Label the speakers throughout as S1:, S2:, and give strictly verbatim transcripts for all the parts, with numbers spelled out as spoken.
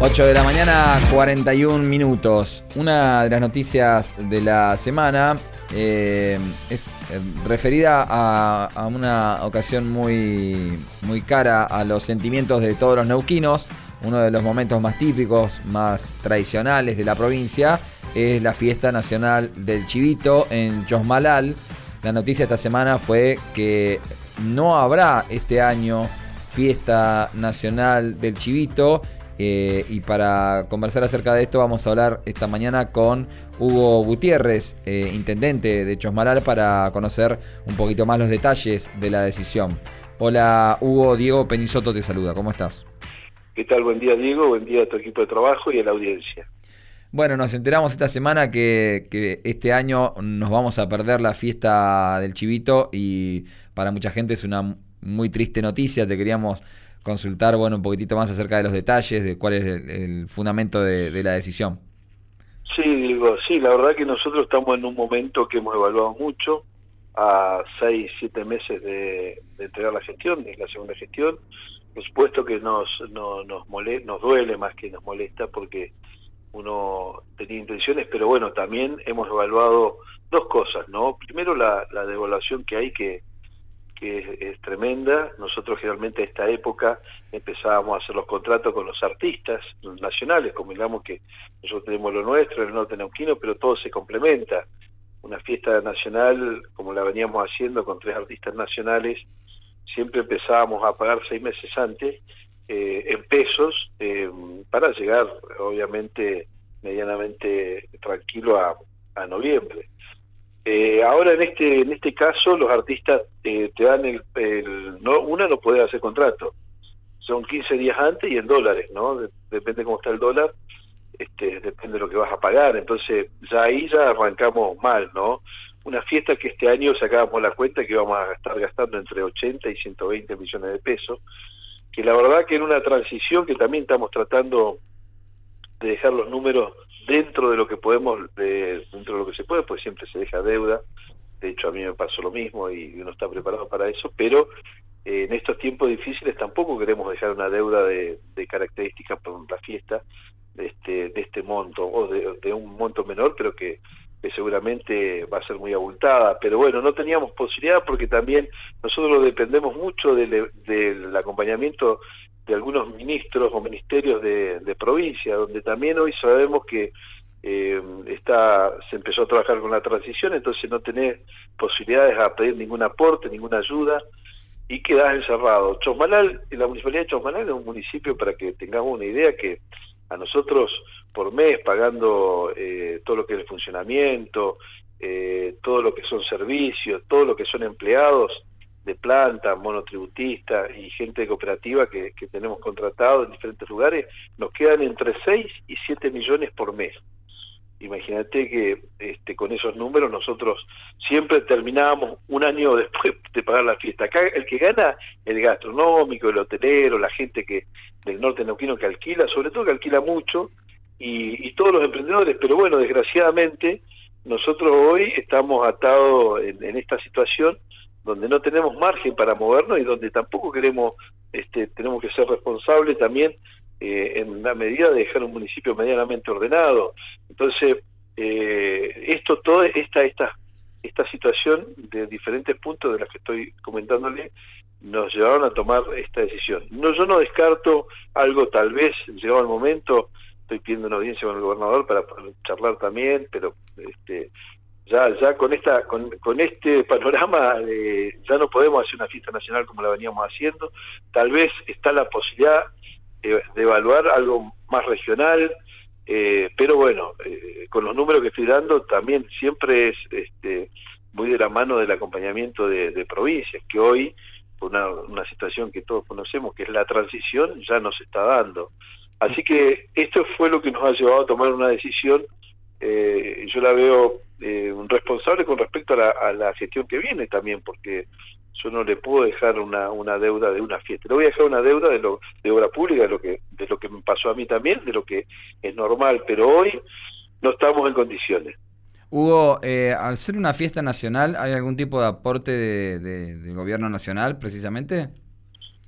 S1: ocho de la mañana, cuarenta y un minutos. Una de las noticias de la semana eh, es referida a, a una ocasión muy, muy cara a los sentimientos de todos los neuquinos. Uno de los momentos más típicos, más tradicionales de la provincia es la fiesta nacional del Chivito en Chosmalal. La noticia esta semana fue que no habrá este año fiesta nacional del Chivito. Eh, y para conversar acerca de esto vamos a hablar esta mañana con Hugo Gutiérrez, eh, intendente de Chosmalal, para conocer un poquito más los detalles de la decisión. Hola Hugo, Diego Penisoto te saluda, ¿cómo estás?
S2: ¿Qué tal? Buen día, Diego, buen día a tu equipo de trabajo y a la audiencia.
S1: Bueno, nos enteramos esta semana que, que este año nos vamos a perder la fiesta del Chivito y para mucha gente es una muy triste noticia. Te queríamos consultar, bueno, un poquitito más acerca de los detalles, de cuál es el, el fundamento de, de la decisión.
S2: Sí, digo, sí, la verdad que nosotros estamos en un momento que hemos evaluado mucho, a seis, siete meses de, de entregar la gestión, es la segunda gestión. Por supuesto que nos, no, nos, mole, nos duele más que nos molesta porque uno tenía intenciones, pero bueno, también hemos evaluado dos cosas, ¿no? Primero la, la devaluación que hay que que es, es tremenda. Nosotros generalmente a esta época empezábamos a hacer los contratos con los artistas nacionales, combinamos que nosotros tenemos lo nuestro, el norte neuquino, pero todo se complementa. Una fiesta nacional, como la veníamos haciendo con tres artistas nacionales, siempre empezábamos a pagar seis meses antes, eh, en pesos, eh, para llegar, obviamente, medianamente tranquilo a, a noviembre. Eh, ahora en este en este caso los artistas eh, te dan el, el no, una no puede hacer contrato, son quince días antes y en dólares, ¿no? De, depende cómo está el dólar, este, depende de lo que vas a pagar, entonces ya ahí ya arrancamos mal, ¿no? Una fiesta que este año sacábamos la cuenta que íbamos a estar gastando entre ochenta y ciento veinte millones de pesos, que la verdad que en una transición que también estamos tratando de dejar los números dentro de lo que podemos, de, dentro de lo que se puede, pues siempre se deja deuda. De hecho a mí me pasó lo mismo y uno está preparado para eso, pero eh, en estos tiempos difíciles tampoco queremos dejar una deuda de, de características para la fiesta de este, de este monto, o de, de un monto menor, pero que, que seguramente va a ser muy abultada. Pero bueno, no teníamos posibilidad porque también nosotros dependemos mucho del, del acompañamiento de algunos ministros o ministerios de, de provincia, donde también hoy sabemos que eh, está, se empezó a trabajar con la transición, entonces no tenés posibilidades a pedir ningún aporte, ninguna ayuda, y quedás encerrado. Chosmalal, la municipalidad de Chosmalal es un municipio, para que tengamos una idea, que a nosotros por mes, pagando eh, todo lo que es el funcionamiento, eh, todo lo que son servicios, todo lo que son empleados de planta, monotributistas y gente de cooperativa que, que tenemos contratado en diferentes lugares, nos quedan entre seis y siete millones por mes. Imagínate que este, con esos números nosotros siempre terminábamos un año después de pagar la fiesta. Acá el que gana, el gastronómico, el hotelero, la gente que del norte neuquino que alquila, sobre todo que alquila mucho, y, y todos los emprendedores, pero bueno, desgraciadamente nosotros hoy estamos atados en, en esta situación donde no tenemos margen para movernos y donde tampoco queremos, este, tenemos que ser responsables también eh, en la medida de dejar un municipio medianamente ordenado. Entonces, eh, esto, toda esta, esta, esta situación de diferentes puntos de las que estoy comentándole, nos llevaron a tomar esta decisión. No, yo no descarto algo, tal vez, llegado el momento, estoy pidiendo una audiencia con el gobernador para poder charlar también, pero este, Ya, ya con esta, con, con este panorama eh, ya no podemos hacer una fiesta nacional como la veníamos haciendo. Tal vez está la posibilidad eh, de evaluar algo más regional, eh, pero bueno, eh, con los números que estoy dando también siempre es este, muy de la mano del acompañamiento de, de provincias, que hoy, por una, una situación que todos conocemos, que es la transición, ya nos está dando. Así que esto fue lo que nos ha llevado a tomar una decisión. Eh, yo la veo eh, un responsable con respecto a la, a la gestión que viene también, porque yo no le puedo dejar una, una deuda de una fiesta, le voy a dejar una deuda de, lo, de obra pública, de lo, que, de lo que me pasó a mí también, de lo que es normal, pero hoy no estamos en condiciones.
S1: Hugo, eh, al ser una fiesta nacional, ¿hay algún tipo de aporte de, de, del gobierno nacional precisamente?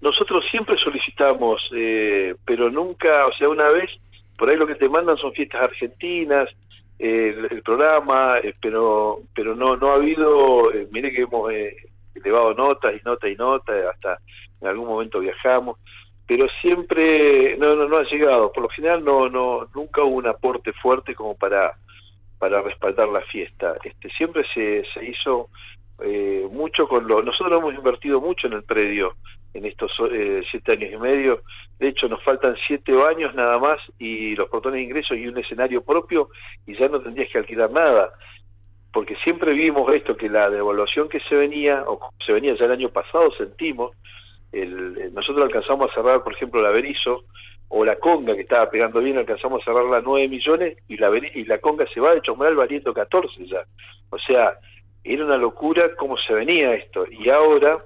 S2: nosotros siempre solicitamos, eh, pero nunca, o sea, una vez, por ahí lo que te mandan son fiestas argentinas, eh, el, el programa, eh, pero pero no no ha habido, eh, mire que hemos eh, elevado notas y notas y notas, hasta en algún momento viajamos, pero siempre no no no ha llegado. Por lo general no no nunca hubo un aporte fuerte como para para respaldar la fiesta. Este siempre se se hizo eh, mucho con lo. Nosotros hemos invertido mucho en el predio en estos eh, siete años y medio. De hecho, nos faltan siete años nada más y los portones de ingresos y un escenario propio y ya no tendrías que alquilar nada. Porque siempre vimos esto, que la devaluación que se venía, o se venía ya el año pasado, sentimos, el, el, nosotros alcanzamos a cerrar, por ejemplo, la Berizo, o la Conga, que estaba pegando bien, alcanzamos a cerrarla a nueve millones, y la, y la Conga se va de Chosmalal valiendo catorce ya. O sea, era una locura cómo se venía esto. Y ahora,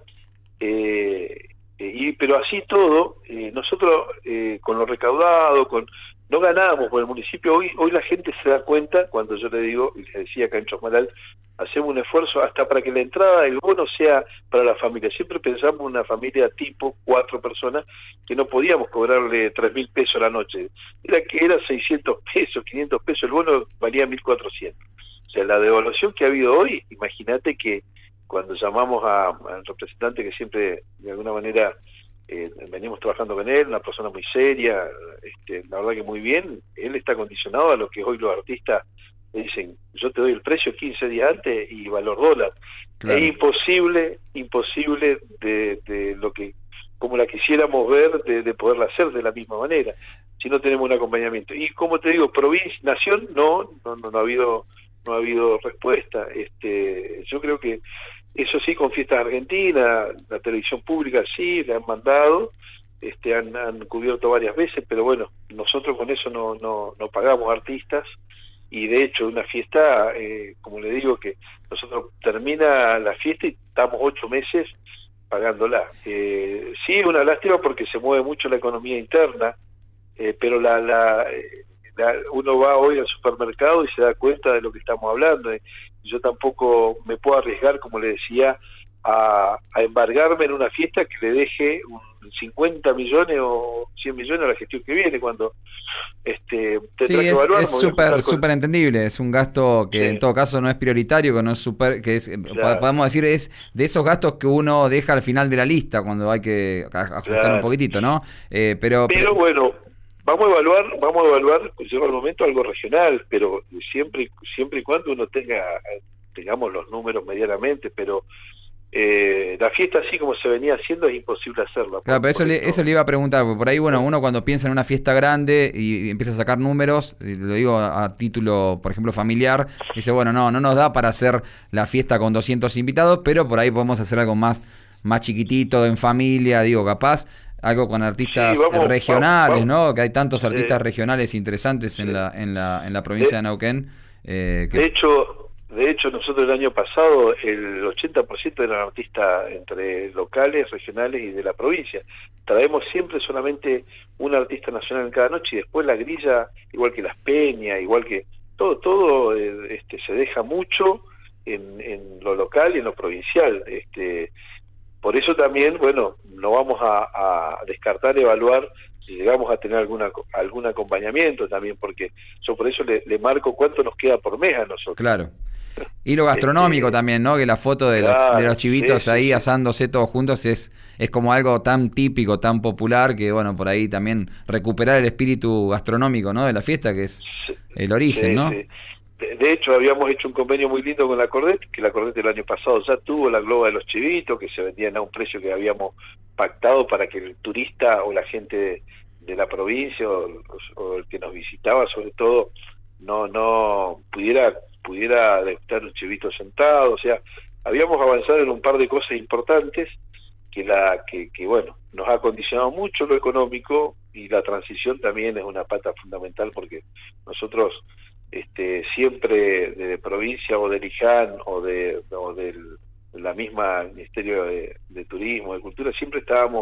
S2: eh, eh, y, pero así todo, eh, nosotros eh, con lo recaudado, con no ganábamos por el municipio. Hoy hoy la gente se da cuenta, cuando yo le digo, y les decía acá en Chosmalal, hacemos un esfuerzo hasta para que la entrada del bono sea para la familia. Siempre pensamos en una familia tipo, cuatro personas, que no podíamos cobrarle tres mil pesos la noche. Era que era seiscientos pesos, quinientos pesos, el bono valía mil cuatrocientos. O sea, la devaluación que ha habido hoy, imagínate que cuando llamamos a, al representante que siempre, de alguna manera, Eh, venimos trabajando con él, una persona muy seria, este, la verdad que muy bien. Él está condicionado a lo que hoy los artistas le dicen, yo te doy el precio quince días antes y valor dólar. Claro. Es imposible, imposible de, de lo que, como la quisiéramos ver, de, de poderla hacer de la misma manera, si no tenemos un acompañamiento. Y como te digo, provincia, nación, no, no, no, no ha habido, no ha habido respuesta. Este, yo creo que eso sí, con fiestas argentinas, la televisión pública sí, le han mandado, este, han, han cubierto varias veces, pero bueno, nosotros con eso no, no, no pagamos artistas, y de hecho una fiesta, eh, como le digo, que nosotros termina la fiesta y estamos ocho meses pagándola. Eh, sí, una lástima porque se mueve mucho la economía interna, eh, pero la... la La, uno va hoy al supermercado y se da cuenta de lo que estamos hablando. Yo tampoco me puedo arriesgar, como le decía, a, a embargarme en una fiesta que le deje un cincuenta millones o cien millones a la gestión que viene, cuando este, tendrá
S1: sí,
S2: que evaluar.
S1: Es súper con... súper entendible, es un gasto que sí. En todo caso no es prioritario, que no es super, que es, claro. Podemos decir, es de esos gastos que uno deja al final de la lista cuando hay que ajustar claro. un poquitito, ¿no? Eh, pero,
S2: pero, pero bueno, Vamos a evaluar, vamos a evaluar, pues llega el momento algo regional, pero siempre, siempre y cuando uno tenga, tengamos los números medianamente, pero eh, la fiesta así como se venía haciendo es imposible hacerla.
S1: Claro, pero eso le, eso le iba a preguntar, porque por ahí, bueno, uno cuando piensa en una fiesta grande y, y empieza a sacar números, y lo digo a, a título, por ejemplo, familiar, dice, bueno, no, no nos da para hacer la fiesta con doscientos invitados, pero por ahí podemos hacer algo más, más chiquitito, en familia, digo, capaz. Algo con artistas sí, vamos, regionales, vamos, vamos. ¿no? Que hay tantos artistas eh, regionales interesantes sí. en la en la en la provincia de, de Neuquén. Eh, que...
S2: De hecho, de hecho nosotros el año pasado el ochenta por ciento eran artistas entre locales, regionales y de la provincia. Traemos siempre solamente un artista nacional en cada noche y después la grilla, igual que las peñas, igual que todo todo eh, este se deja mucho en, en lo local y en lo provincial. Este Por eso también, bueno, no vamos a, a descartar, evaluar si llegamos a tener alguna algún acompañamiento también, porque yo por eso le, le marco cuánto nos queda por mes a nosotros.
S1: Claro. Y lo gastronómico este, también, ¿no? Que la foto de, claro, los, de los chivitos sí, ahí sí, asándose sí. todos juntos es, es como algo tan típico, tan popular, que bueno, por ahí también recuperar el espíritu gastronómico, ¿no? De la fiesta, que es sí, el origen, sí, ¿no? Sí.
S2: De hecho, habíamos hecho un convenio muy lindo con la Cordet, que la Cordet el año pasado ya tuvo la globa de los chivitos, que se vendían a un precio que habíamos pactado para que el turista o la gente de, de la provincia o, o el que nos visitaba, sobre todo, no no pudiera pudiera degustar un chivito sentado. O sea, habíamos avanzado en un par de cosas importantes que, la que, que bueno, nos ha condicionado mucho lo económico, y la transición también es una pata fundamental, porque nosotros... Este, siempre de provincia o del I J A N o de, o del, de la misma Ministerio de, de Turismo, de Cultura, siempre estábamos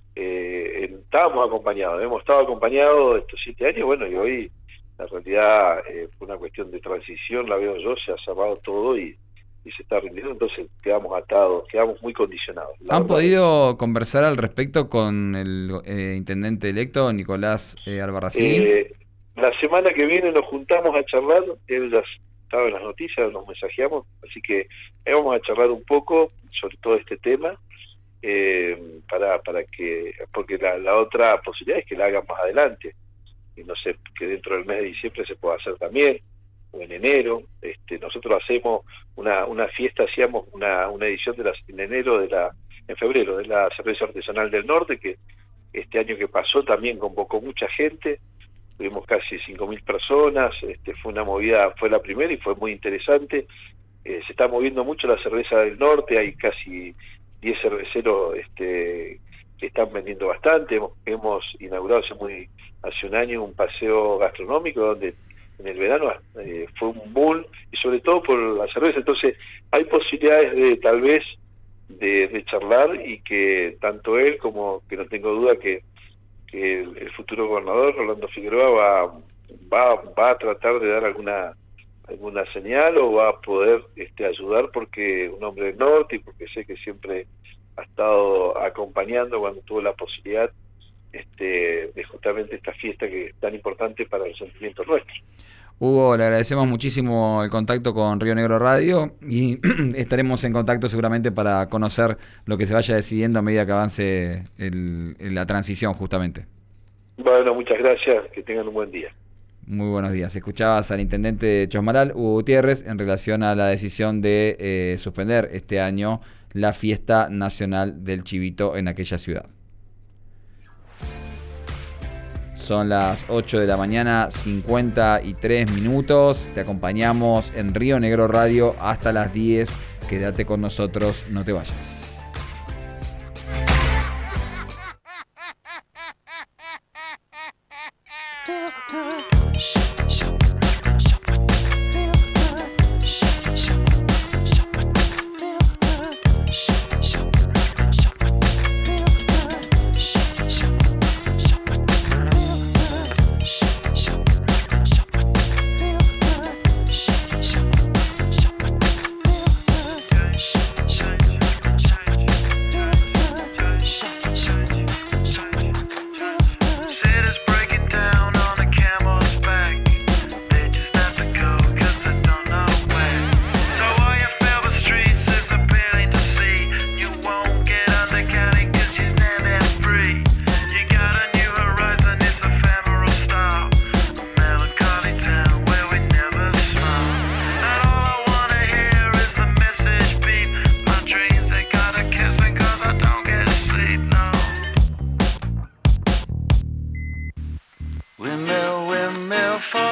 S2: eh, en, estábamos acompañados, hemos estado acompañados estos siete años, bueno, y hoy la realidad, eh, por una cuestión de transición, la veo yo, se ha cerrado todo y, y se está rindiendo, entonces quedamos atados, quedamos muy condicionados.
S1: ¿Han podido conversar al respecto con el eh, intendente electo, Nicolás eh, Albarracín?
S2: Eh, la semana que viene nos juntamos a charlar, él ya estaba en las noticias, nos mensajeamos, así que eh, vamos a charlar un poco sobre todo este tema, eh, para, para que, porque la, la otra posibilidad es que la hagan más adelante, y no sé, que dentro del mes de diciembre se pueda hacer también, o en enero. Este, nosotros hacemos una, una fiesta, hacíamos una, una edición de la, en enero, de la, en febrero, de la cerveza artesanal del norte, que este año que pasó también convocó mucha gente, tuvimos casi cinco mil personas, este, fue una movida, fue la primera y fue muy interesante. Eh, se está moviendo mucho la cerveza del norte, hay casi diez cerveceros este, que están vendiendo bastante. Hemos, hemos inaugurado hace, muy, hace un año un paseo gastronómico donde en el verano eh, fue un boom, y sobre todo por la cerveza. Entonces hay posibilidades de tal vez de, de charlar, y que tanto él como, que no tengo duda que, que el, el futuro gobernador Rolando Figueroa va, va, va a tratar de dar alguna alguna señal, o va a poder este, ayudar, porque un hombre del norte, y porque sé que siempre ha estado acompañando cuando tuvo la posibilidad este, de justamente esta fiesta que es tan importante para los sentimientos nuestros.
S1: Hugo, le agradecemos muchísimo el contacto con Río Negro Radio, y estaremos en contacto seguramente para conocer lo que se vaya decidiendo a medida que avance el, la transición justamente.
S2: Bueno, muchas gracias, que tengan un buen día.
S1: Muy buenos días. Escuchabas al intendente de Chosmalal, Hugo Gutiérrez, en relación a la decisión de eh, suspender este año la fiesta nacional del chivito en aquella ciudad. Son las ocho de la mañana, cincuenta y tres minutos. Te acompañamos en Río Negro Radio hasta las diez. Quédate con nosotros, no te vayas.
S3: Windmill, windmill, for